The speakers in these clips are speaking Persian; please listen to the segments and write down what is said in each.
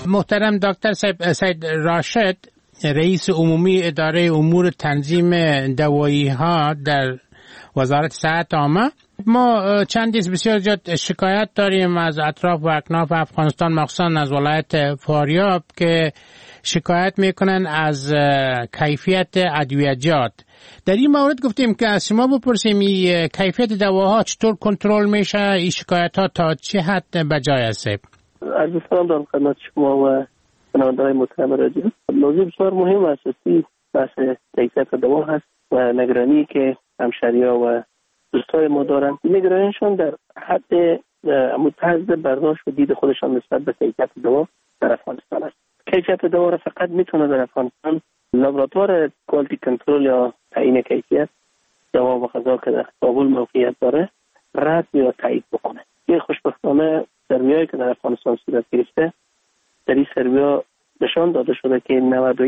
محترم دکتر سید راشد، رئیس عمومی اداره امور تنظیم دوایی ها در وزارت صحت عامه، ما چند روز بسیار زیاد شکایت داریم از اطراف و اکناف افغانستان، مخصوصا از ولایت فاریاب که شکایت میکنن از کیفیت ادویجات. در این مورد گفتیم که از شما بپرسیم کیفیت دواها چطور کنترل میشه، این شکایت ها تا چه حد بجای است؟ عرض سلام دارم خدمت شما و شنونده‌های محترم رادیو. موضوع بسیار مهم اساسی بحث کیفیت دوا هست و نگرانی که همشهری‌ها و دوستای ما دارن، نگرانیشون در حد متعدد برداشت و دید خودشان نسبت به کیفیت دوا در افغانستان است. کیفیت دوا را فقط میتونه در افغانستان لابراتوار کوالیتی کنترل یا تعیین کیفیت دوا و غذا که در کابل موقعیت داره رد یا تایید بکنه. این خوشبختانه سروی‌هایی که در افغانستان صورت گرفته، در این سروی‌ها نشان داده شده که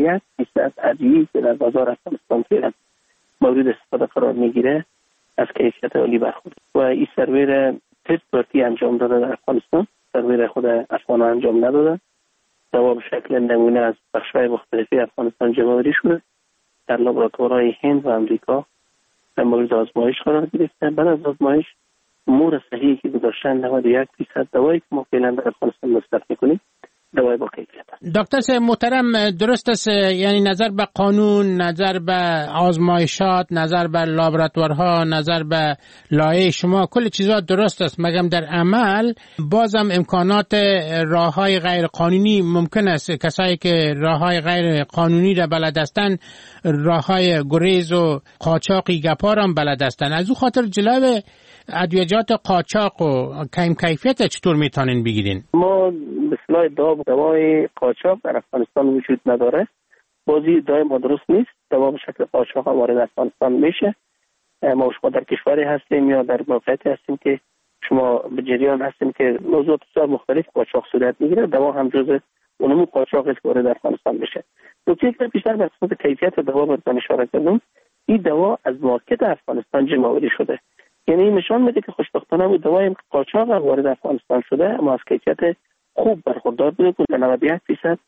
91% ادویه‌ای که در بازار افغانستان فعلا مورد استفاده قرار میگیره از کیفیت عالی برخورد. و این سروی را تست پارتی انجام داده در افغانستان، سروی را خود افغان انجام نداده. دوا به شکل نمونه از بخش‌های مختلفی افغانستان جمع‌آوری شده، در لابراتوارهای هند و امریکا در مورد آزمایش قرار گرفته. بعد از آزمایش امور صحیحی که گذاشتن 91% دوایی که ما فعلا در افغانستان مصرف می‌کنیم دوای با کیفیت است. دکتر صاحب محترم، درست است، یعنی نظر به قانون، نظر به آزمایشات، نظر به لابراتوارها، نظر به لایحه شما، کل چیزا درست است، مگر در عمل بازم امکانات راههای غیر قانونی ممکن است کسایی که راههای غیر قانونی را بلد هستند راههای گریز و قاچاقی گپار هم بلد هستند. از او خاطر جلوی ادویجات قاچاق و کم کیفیت چطور میتونین بگیرین؟ ما به اصطلاح دوای قاچاق در افغانستان وجود نداره. بازی دای ما درست نیست. دوا به شکل قاچاق وارد افغانستان میشه. ما شما در کشوری هستیم یا در موقعیتی هستیم که شما به جریان هستیم که موضوعات بسیار مختلف قاچاق صورت میگیره. دوا هم جزء اونمو قاچاق است که وارد افغانستان میشه. نکته که بیشتر به خصوص کیفیت دوا باید اشاره کنم، این دوا از مارکت افغانستان جمع‌آوری شده. یعنی نشان میده که خوشبختانه بود دوای قاچاق وارد افغانستان شده اما از کیفیت خوب برخوردار بوده که 91%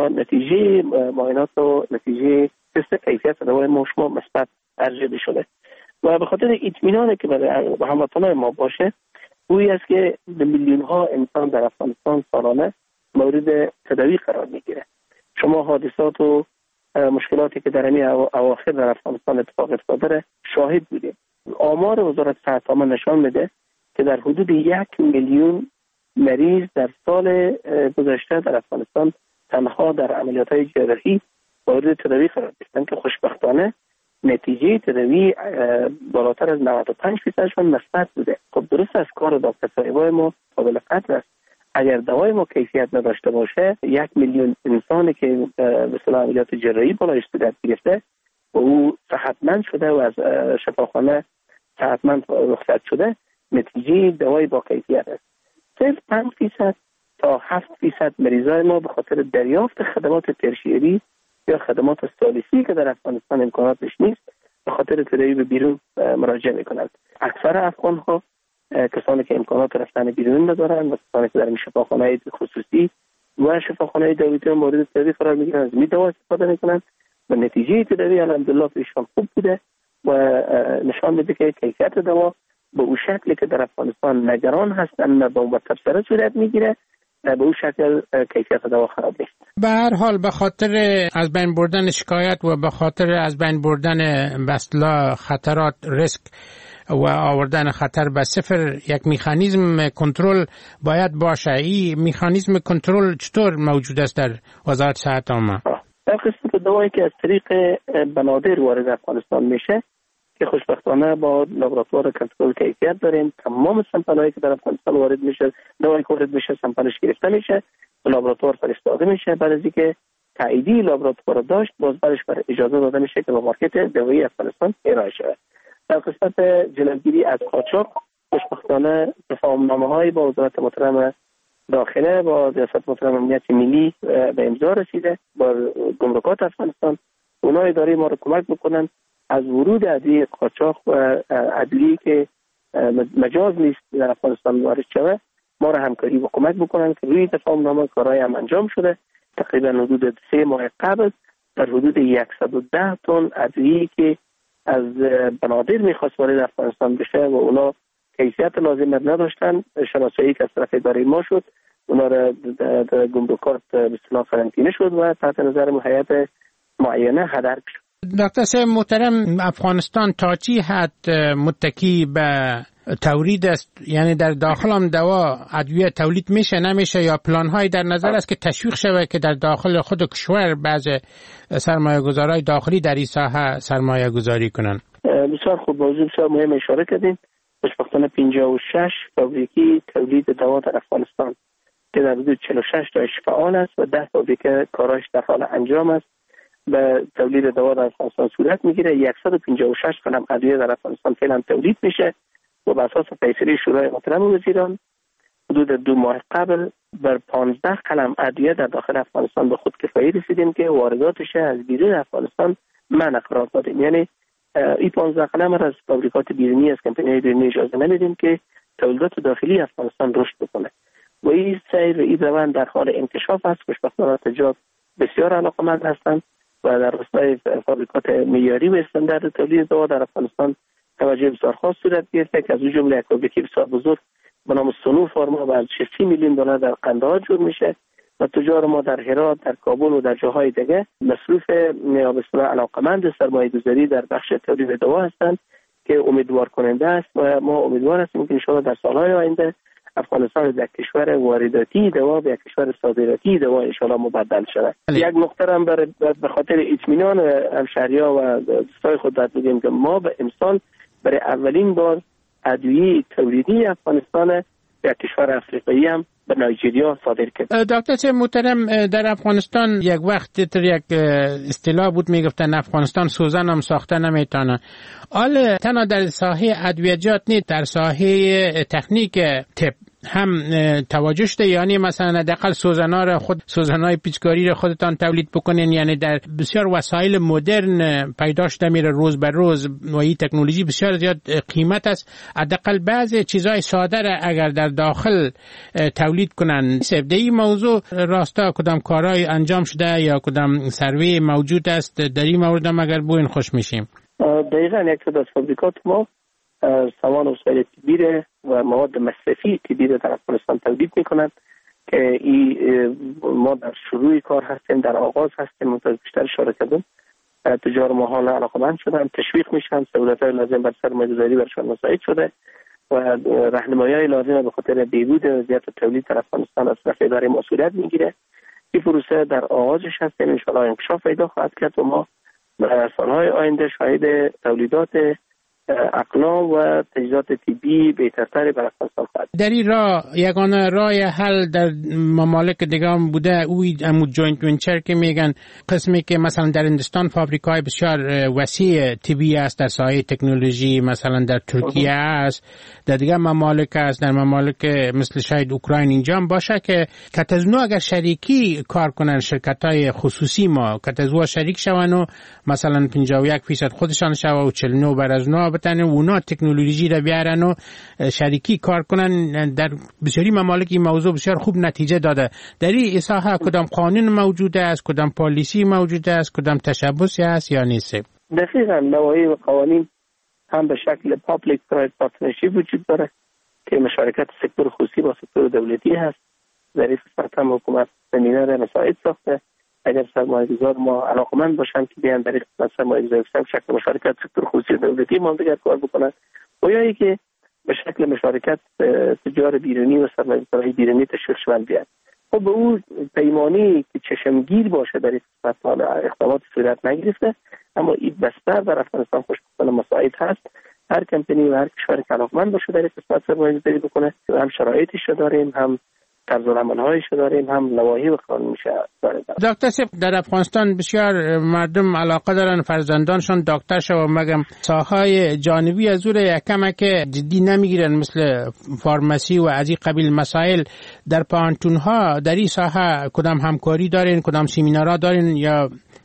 نتیجه معاینات و نتیجه تست کیفیت دوای ما شما مثبت ارزیابی شده و به خاطر اطمینانی که برای هموطنان ما باشه گویی است که میلیون ها انسان در افغانستان سالانه مورد تداوی قرار میگیره. شما حادثات و مشکلاتی که در این اواخر در افغانستان اتفاق افتاده شاهد بودیم. آمار وزارت صحت عامه نشان میده که در حدود 1 میلیون مریض در سال گذشته در افغانستان تنها در عملیات‌های جراحی مورد تداوی قرار گرفتند که خوشبختانه نتیجه تداوی بالاتر از 95% مثبت بوده. خب درست از کار دکتر صاحبای ما قابل قدر است. اگر دوای ما کیفیت نداشته باشه 1 میلیون انسانی که به اصطلاح عملیات جراحی بالای صورت گرفته و او صحتمند شده و از شفاخانه صحتمند رخصت شده، نتیجه دوای با کیفیت است. صرف 5% تا 7% مریضای ما به خاطر دریافت خدمات ترشیری یا خدمات ثالثی که در افغانستان امکاناتش نیست به خاطر تداوی به بیرون مراجعه میکنند. اکثر افغان ها کسانی که امکانات رفتن بیرون ندارند و کسانی که در شفاخانه خصوصی و شفاخانه دولتی مورد تداوی قرار میگیرند از می دوا استفاده میکنند و نتیجه تداوی الحمدلله پیشان خوب بوده و نشان میده که کیفیت دوا به اون شکلی که در افغانستان نگران هستند با متبصره صورت میگیره، به اون شکل کیفیت دوا خراب نیست. به هر حال به خاطر از بین بردن شکایت و به خاطر از بین بردن بسلا خطرات ریسک و آوردن خطر به صفر یک مکانیزم کنترل باید باشه. این مکانیزم کنترل چطور موجود است در وزارت صحت عامه؟ در قسمت دوایی که از طریق بنادر وارد افغانستان میشه که خوشبختانه با لابراتوار کنترل کیفیت داریم، تمام سمپل‌هایی که در افغانستان وارد میشه، دوایی که وارد میشه سمپلش گرفته میشه، لابراتوار فرستاده میشه، بعد از اینکه تاییدی لابراتوار داشت باز بعدش بر اجازه داده میشه که به مارکت دوایی افغانستان ارائه شود. در قسمت جلوگیری از قاچاق خوشبختانه تفاهم‌نامه‌های با وزارت محترم داخله با ریاست محترم امنیت ملی به امضا رسیده با گمرکات افغانستان. اونها اداره ما رو کمک میکنن از ورود ادویه قاچاق و ادویه‌ای که مجاز نیست در افغانستان وارد شود ما را همکاری و کمک بکنن که روی تفاهمنامه کارهای هم انجام شده. تقریبا حدود 3 ماه قبل در حدود 110 تن ادویه‌ای که از بنادر میخواست وارد افغانستان بشه و اونا کیفیت لازم نداشتن، شناسایی که از طرف اداره ما شد، اونا را در گمرکات به اصطلاح قرنطینه شد و تحت نظر هیئت معینه هدر شد. دکتر صاحب محترم، افغانستان تا چی حد متکی به تولید است؟ یعنی در داخل هم دوا ادویه تولید میشه نمیشه، یا پلان‌های در نظر است که تشویق شود که در داخل خود کشور بعض سرمایه‌گذارای داخلی در این ساحه سرمایه‌گذاری کنن؟ بسیار خوب، موضوع بسیار مهم اشاره کردین. خوشبختانه 56 فابریکی تولید دوا در افغانستان که در حدود 46 تاش فعال است و 10 فابریکه کاراش در حال انجام است به تولید دوا در افغانستان صورت میگیره. 156 قلم ادویه در افغانستان فعلا تولید میشه و بر اساس فیصله شورای محترم وزیران حدود 2 ماه قبل بر 15 قلم ادویه در داخل افغانستان به خود کفایی رسیدیم که وارداتش از بیرون افغانستان منع قرار دادیم. یعنی این 15 قلم را از فابریکات بیرونی، از کمپانی‌های بیرونی اجازه نمیدیم که تولیدات داخلی افغانستان رشد بکنه و این سیر و این روند در حال انکشاف است. خوشبختانه تجار بسیار علاقمند هستند و در راستای فابریکات معیاری و استاندارد تولید دوا در افغانستان توجه بسیار خاص صورت گرفته که از اون جمله یک فابریکه بسیار بزرگ به نام سونو فارما با ارزش 30 میلیون دلار در قندهار جور میشه و تجار ما در هرات، در کابل و در جاهای دیگه مصروف یا به اصطلاح علاقمند سرمایه‌گذاری در بخش تولید دوا هستند که امیدوار کننده است و ما امیدوار هستیم که ان شاءالله در سالهای آینده افغانستان از یک کشور وارداتی دوا به یک کشور صادراتی دوا ان شاءالله مبدل شود. یک نکته هم به خاطر اطمینان همشهری‌ها و دوستای خود باید بگیم که ما به امسال برای اولین بار ادویه تولیدی افغانستان به کشور افریقایی هم به نایجریا صادر کرد. دکتر محترم، در افغانستان یک وقت یک اصطلاح بود میگفتن افغانستان سوزن هم ساخته نمیتونه. حالا تنها در ساحه ادویجات نیست، در ساحه تکنیک طب هم توجه شده، یعنی مثلا حداقل سوزنای پیچکاری رو خودتان تولید بکنین، یعنی در بسیار وسایل مدرن پیدا شده میره روز به روز و این تکنولوژی بسیار زیاد قیمت است. حداقل بعضی چیزای ساده را اگر در داخل تولید کنن. در این موضوع راستا کدام کارهای انجام شده یا کدام سروی موجود است در این مورد هم اگر بوین خوش میشیم؟ دقیقاً یک از فابریکات ما سامان وسایل طبی و مواد مصرفی طبی در افغانستان تولید میکنند که ما در شروع کار هستیم، در آغاز هستیم. منتظر بیشتر اشاره کردم تجار ما حالا علاقمند شدن، تشویق میشن، سهولت‌های لازم بر سرمایه‌گذاری برشان مساعد شده و راهنمایی‌های لازم به خاطر بهبود وضعیت تولید در افغانستان از طرف اداره ما صورت میگیره. این پروسه در آغازش هستیم، ان شاءالله انکشاف پیدا خواهد کرد و ما در سالهای آینده شاهد تولیدات اقلام و تجهیزات طبی بهترتری برای افغانستان خواهد. در این راه یگانه راه حل در ممالک دیگه هم بوده، امو جوینت ونچر که میگن، قسمی که مثلا در هندوستان فابریکای بسیار وسیع طبی است در ساحه تکنولوژی، مثلا در ترکیه است، در دیگه ممالک است، در ممالک مثل شاید اوکراین اینجا هم باشه که کتزنو اگر شریکی کار کنن، شرکت‌های خصوصی ما کتزنو شریک شون و مثلا 51% خودشان شون و 49 بر از نو بتن اونا تکنولوژی را بیارن و شریکی کار کنن. در بسیاری ممالک این موضوع بسیار خوب نتیجه داده. در این ساحه کدام قانون موجوده است، کدام پالیسی موجوده است، کدام تشبثی است یا نیست؟ دقیقاً نوعی و قوانین هم به شکل پابلیک پرایوت پارتنرشیپ وجود داره که مشارکت سکتور خصوصی با سکتور دولتی هست. در این قسمت هم حکومت زمینه را مساعد ساخته. اگر سرمایه‌گذار ما علاقمند باشن که بیان در این قسمت سرمایه‌گذاری به شکل مشارکت سکتور خصوصی دولتی ما دیگر کار بکنن و یا اینکه به شکل مشارکت تجار بیرونی و سرمایه‌گذارهای بیرونی تشویق شوند بیاد. خب به اون پیمانی که چشمگیر باشه در این قسمت حالا اقدامات صورت نگرفته، اما این بستر در افغانستان خوشبختانه مساعد هست. هر کمپانی و هر کشور که علاقمند باشه در این قسمت سرمایه‌گذاری بکنه، هم شرایطش رو داریم، هم طرز العمل‌هایش داریم، هم نواحی و قانون میشه داریم. دکتر صاحب، در افغانستان بسیار مردم علاقه دارن فرزندانشون دکتر شو، مگم ساحای جانبی از اون یکم که جدی نمیگیرن مثل فارمسی و از این قبیل مسائل. در پانتونها در این ساحه کدام همکاری دارین، کدام سمینارها دارین یا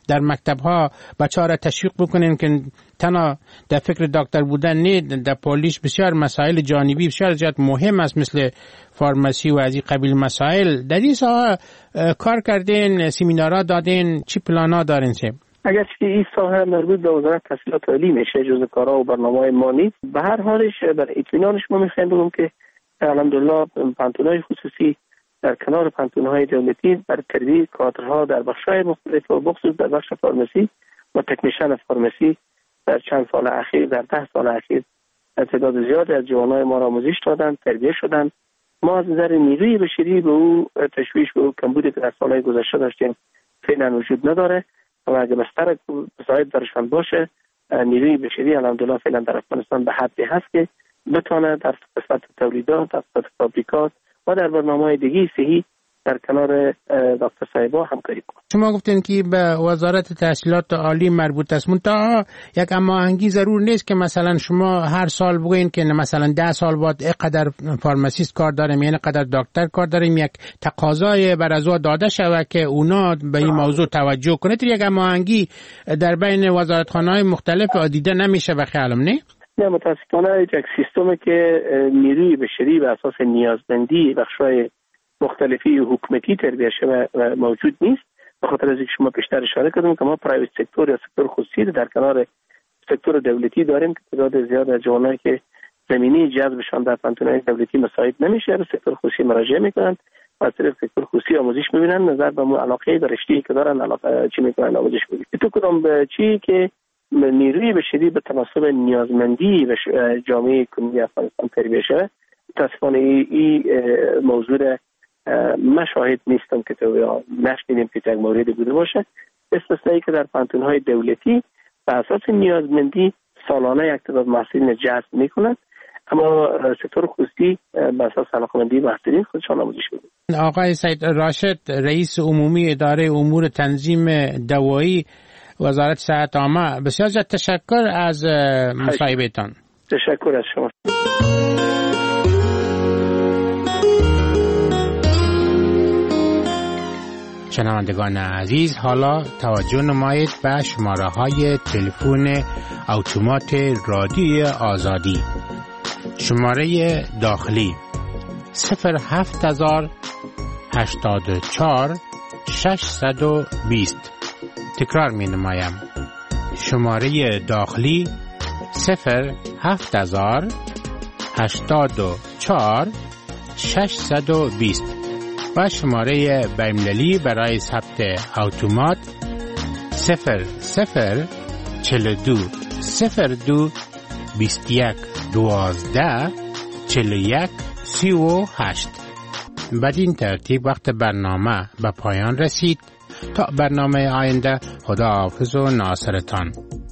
در مکتب ها بچه‌ها را تشویق بکنین که تنها در فکر دکتر بودن نه، در پولیس بسیار مسائل جانبی بسیار زیاد مهم است مثل فارمسی و از این قبیل مسائل. در این ساحه کار کردین، سمینارها دادین، چی پلانا دارین سه؟ اگرچه این ساحه مربوط به وزارت تحصیلات عالی میشه، جزء کارها و برنامه‌های ما نیست، به هر حالش بر اطمینان شما میخوایم بگم که الحمدلله پانتون‌های خصوصی در کنار پانتون‌های دولتی بر تربیت کادرها در بخش‌های مختلف و بخصوص در بخش فارمسی و تکنیشن فارمسی در چند سال اخیر، در 10 سال اخیر تعداد زیادی از جوانای ما را آموزش دادن، تربیت شدن. ما از نظر نیروی بشری به او تشویش به او کمبودی که در سالهای گذشته داشتیم فعلا وجود نداره و اگه بستر بساید درشان باشه، نیروی بشری الحمدلله فعلا در افغانستان به حدی هست که بتونه در قسمت تولیدات، در قسمت فابریکات و در برنامه‌های دیگه صحی در کنار دکتر صاحبا همکاری کنه. شما گفتین که به وزارت تحصیلات عالی مربوط است، منتها یک هماهنگی ضرور نیست که مثلا شما هر سال بگوین که مثلا 10 سال بعد اینقدر فارماسیست کار داریم، یعنی قدر دکتر کار داریم، یک تقاضای بر از او داده شود که اونا به این موضوع توجه کنه. یک هماهنگی در بین وزارتخانه‌های مختلف دیده نمیشه به خیالم نه؟ نه، متاسفانه یک سیستمی که نیروی بشری به اساس نیازمندی بخش‌های مختلفی حکومتی تربیت شده موجود نیست. به خاطر از اینکه شما پیشتر اشاره کردیم که ما پرایوت سکتور یا سکتور خصوصی در کنار سکتور دولتی داریم که تعداد زیاد از جوانایی که زمینه جذبشان در پانتون‌های دولتی مساعد نمیشه به سکتور خصوصی مراجعه میکنن و از طریق سکتور خصوصی آموزش میبینن، نظر به علاقه به رشته‌ای که دارن علاقه چی میکنن آموزش میبینن. تو کدام به چی که نیروی بشری به تناسب نیازمندی و جامعه کنونی افغانستان تربیت شده. متاسفانه این موضوع مشاهد نیستم که تو نشنیدیم که یک موردی بوده باشه، استثنایی که در پانتون‌های دولتی به اساس نیازمندی سالانه یک تعداد محصلین جذب میکنند، اما سکتور خصوصی به اساس علاقه‌مندی محصلین خودشان آموزش میدن. آقای سید راشد، رئیس عمومی اداره امور تنظیم دوایی وزارت صحت عامه، بسیار زیاد تشکر از مصاحبهتان. تشکر از شما. شنوندگان عزیز، حالا توجه نمایید به شماره‌های تلفن اتومات رادیوی آزادی. شماره داخلی 07084 620. تکرار می نمایم. شماره داخلی 07084 620 و شماره بین‌المللی برای ثبت اتومات 0042 02 21 12 41 38. بدین ترتیب وقت برنامه به پایان رسید. تا برنامه آینده، خداحافظ و ناصرتان.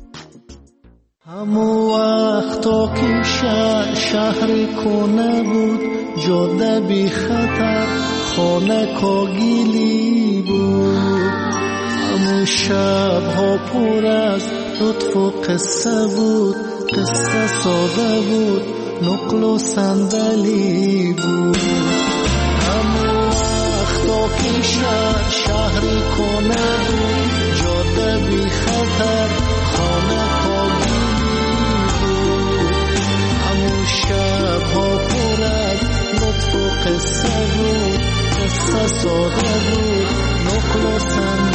همو وقتا که شهر کنه بود، جاده بی خطر، خانه کاگیلی بود. همو شبها پر از لطف و قصه بود، قصه ساده بود، نقل و صندلی بود. همو وقتا که شهر کنه بود، جاده بی خطر، خانه کاگیلی بود. همو شبها پر از لطف و قصه بود، قصه ساده بود، نقل و صندلی